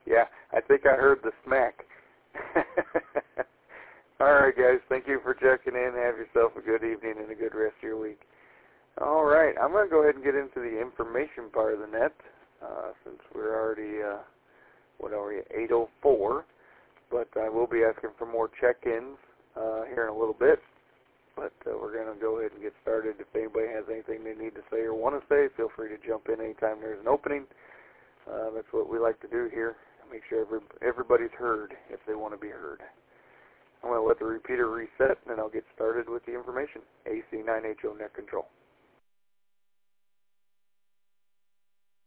Yeah, I think I heard the smack. All right, guys. Thank you for checking in. Have yourself a good evening and a good rest of your week. All right, I'm going to go ahead and get into the information part of the net since we're already, 8:04. But I will be asking for more check-ins here in a little bit. But we're going to go ahead and get started. If anybody has anything they need to say or want to say, feel free to jump in anytime there's an opening. That's what we like to do here. Make sure everybody's heard if they want to be heard. I'm going to let the repeater reset, and then I'll get started with the information. AC9HO Net Control.